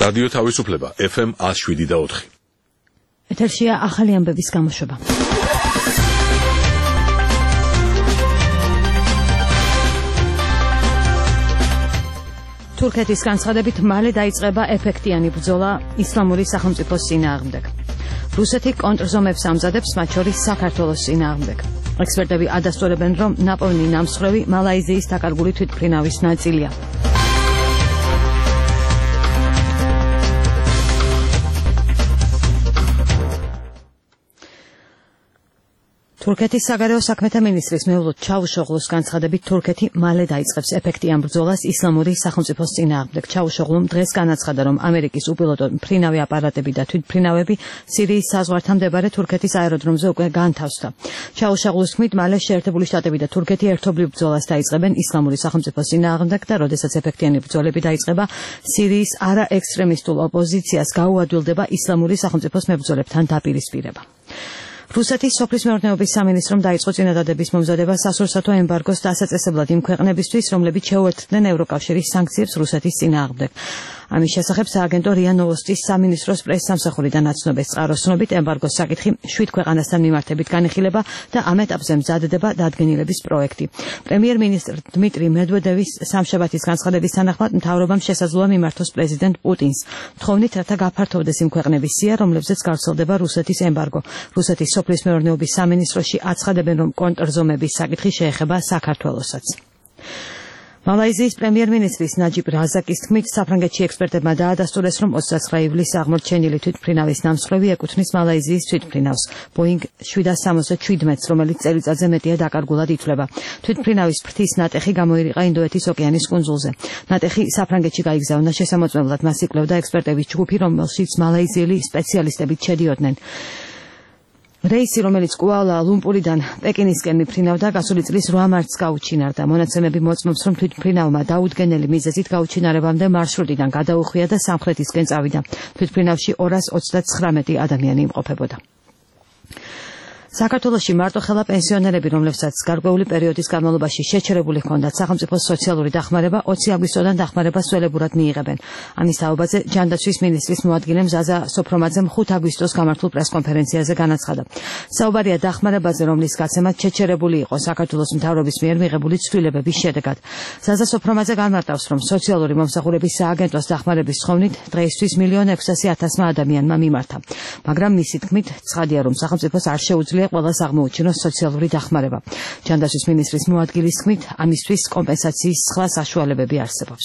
რადიო თავისუფლება FM 107.4. ეთერშია ახალი ამბების გამოშვება. თურქეთის განცხადებით მალე დაიწყება ეფექტიანი ბრძოლა ისლამური სახელმწიფოს წინააღმდეგ. რუსეთი კონტრზომებს ამზადებს, მათ შორის საქართველოს წინააღმდეგ. ექსპერტები ადასტურებენ, რომ ნაპოვნი ნამსხვრევი მალაიზიის დაკარგული თვითმფრინავის ნაწილია. თურქეთის საგარეო საქმეთა მინისტრის მევლოდ ჩავუშოღლუს განცხადებით თურქეთი მალე დაიწყებს ეფექტიან ბრძოლას ისლამური სახელმწიფოს წინააღმდეგ. ჩავუშოღლუმ დღეს განაცხადა, რომ ამერიკის უპილოტო მფრინავი აპარატები და თვითმფრინავები სირიის საზღვართან მდებარე თურქეთის აეროდრომზე უკვე განთავსდა. ჩავუშოღლუს თქმით, მალე შეერთებული შტატები და თურქეთი ერთობლივ ბრძოლას დაიწყებენ ისლამური სახელმწიფოს წინააღმდეგ და როდესაც ეფექტიანი ბრძოლები დაიწყება, სირიის არაექსტრემისტულ ოპოზიციას გაუადვილდება ისლამური სახელმწიფოს მებრძოლებთან დაპირისპირება. რუსეთის სოფლის მეურნეობის სამინისტრომ დაიწყო წინადადების მომზადება სასურსათო ემბარგოს დასაწესებლად იმ ქვეყნებისთვის, რომლებიც შეუერთდნენ ევროკავშირის სანქციებს რუსეთის წინააღმდეგ. ამის შესახებ სააგენტო რია ნოვოსტის სამინისტროს პრესსამსახურიდან აცნობის წყაროსნობით ემბარგოს საკითხი 7 ქვეყანასთან მიმართებით განიხილება და ამ ეტაპზე მზადდება დადგენილების პროექტი. პრემიერ-მინისტრ დმიტრი მედვედევის სამშაბათის განცხადების თანახმად მთავრობამ შესაძლოა მიმართოს პრეზიდენტ პუტინს, თხოვნით, რათა გაფართოვდეს იმ ქვეყნების სია, რომლებზეც გავრცელდება რუსეთის ემბარგო. რუსეთის სოფლის მეურნეობის სამინისტროში აცხადებენ, რომ კონტრზომების საკითხი შეეხება საქართველოსაც. მალაიზიის პრემიერ-მინისტრის ნაჯიბ რაზაკის თქმით, საფრანგეთში ექსპერტებმა დაადასტურეს, რომ 29 ივლისს აღმორჩენილი თვითმფრინავის ნამსხვრევი ეკუთვნის მალაიზიის თვითმფრინავს Boeing 777-ს, რომელიც წელიწადზე მეტია დაკარგულად ითვლება. თვითმფრინავის ფრთის ნატეხი გამოირიყა ინდოეთის ოკეანის კუნძულზე. ნატეხი საფრანგეთში გაიგზავნა შესამოწმებლად, მას იკვლევდა ექსპერტების ჯგუფი, რომელშიც მალაიზიელი სპეციალისტები შედიოდნენ. რეისი, რომელიც კუალა-ლუმპურიდან პეკინისკენ მიფრინავდა, გასული წლის 8 მარტს გაუჩინარდა. მონაცემები მოწმობს, რომ თვითმფრინავმა დაუდგენელი მიზეზით გაუჩინარებამდე მარშრუტიდან გადაუხვია და სამხრეთისკენ წავიდა. თვითმფრინავში 239 ადამიანი იმყოფებოდა. საქართველოში მარტოხელა პენსიონერები, რომლებსაც გარკვეული პერიოდის განმავლობაში შეჩერებული ჰქონდათ სახელმწიფოს სოციალური დახმარება, 20 აგვისტოდან დახმარებას ველებურად მიიღებენ. ამის თაობაზე ჯანდაცვის მინისტრის მოადგილემ ზაზა სოფრომაძემ 5 აგვისტოს გამართულ პრესკონფერენციაზე განაცხადა. საუბარია დახმარებაზე, რომლის გაცემად შეჩერებული იყო საქართველოს მთავრობის მიერ მიღებული ცვლილებების შედეგად. ზაზა სოფრომაძე განმარტავს, რომ სოციალური მომსახურების სააგენტოს დახმარების თხოვნით დღეისთვის 1.600.000 ადამიანმა მიმართა. მაგრამ მისი თქმით, ცხადია, რომ სახელმწიფოს არ შეუძლია ყველას აღმოუჩინოს სოციალური დახმარება. ჯანდაცვის მინისტრის მოადგილის თქმით, ამისთვის კომპენსაციის სხვა საშუალებები არსებობს.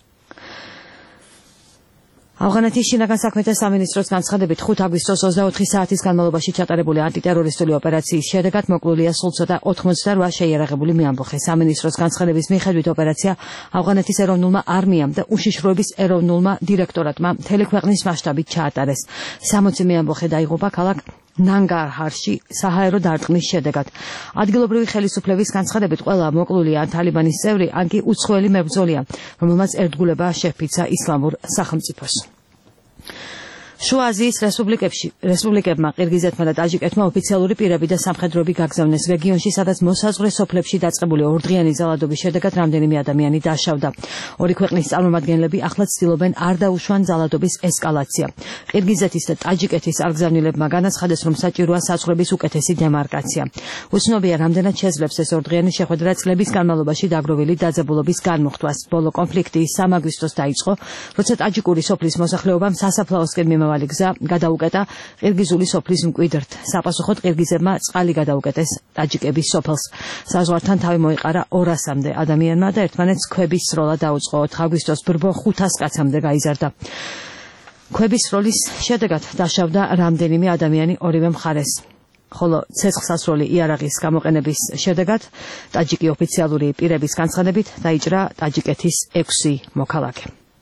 ავღანეთის შინაგან საქმეთა სამინისტროს განცხადებით 5 აგვისტოს 24 საათის განმავლობაში ჩატარებული ანტიტერორისტული ოპერაციის შედეგად მოკლულია სულ ცოტა 88 შეიარაღებული მეამბოხე. სამინისტროს განცხადების მიხედვით ოპერაცია ავღანეთის ეროვნულმა არმიამ და უშიშროების ეროვნულმა დირექტორატმა მთელი ქვეყნის მასშტაბით ჩაატარეს. 60 მეამბოხე დაიღუპა ქალაქ ნანგარჰარში საჰაერო დარტყმის შედეგად. ადგილობრივი ხელისუფლების განცხადებით ყველა მოკლული ან თალიბანის წევრი, ან კი უცხოელი მებრძოლია, რომელმაც ერთგულება შეფიცა ისლამურ სახელმწიფოს. შუა აზიის რესპუბლიკებმა ყირგიზეთმა და ტაჯიკეთმა ოფიციალური პირები და სამხედროები გაგზავნეს რეგიონში, სადაც მოსაზღვრე სოფლებში დაწყებული ორდღიანი ძალადობის შედეგად რამდენიმე ადამიანი დაშავდა. ორი ქვეყნის წარმომადგენლები ახლა ცდილობენ არ დაუშვან ძალადობის ესკალაცია. ყირგიზეთის და ტაჯიკეთის არგზავნილებმა განაცხადეს, რომ საჭიროა საზღვრების უკეთესი დემარკაცია. უცნობია, რამდენად შეძლებს ეს ორდღიანი შეხვედრა წლების განმავლობაში დაგროვილი დაძაბულობის განმუხტვას. ბოლო კონფლიქტი 3 აგვისტოს დაიწყო, როცა ტაჯიკური სოფლის მოსახლეობამ სასაფლაოსკენ მემავალი გზა გადაუკეტა ყირგიზული სოფლის მკვიდრთ. საპასუხოდ ყირგიზებმა წყალი გადაუკეტეს ტაჯიკების სოფელს. საზღვართან თავი მოიყარა 200-მდე ადამიანმა და ერთმანეთს ქვების სროლა დაუწყო. 4 აგვისტოს ბრბო 500 კაცამდე გაიზარდა. ქვების სროლის შედეგად დაშავდა რამდენიმე ადამიანი ორივე მხარეს. ხოლო ცეცხლსასროლი იარაღის გამოყენების შედეგად ტაჯიკი ოფიციალური პირების განცხადებით დაიჭრა ტაჯიკეთის 6 მოქალაქე.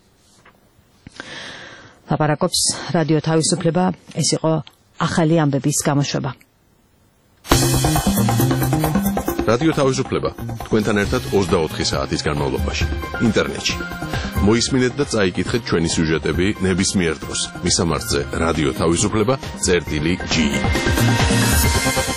ლაპარაკობს რადიო თავისუფლება, ეს იყო ახალი ამბების გამოშვება. რადიო თავისუფლება, თქვენთან ერთად 24 საათის განმავლობაში, ინტერნეტში. მოისმინეთ და წაიკითხეთ ჩვენი სიუჟეტები ნებისმიერ დროს. მისამართზე რადიო თავისუფლება.ge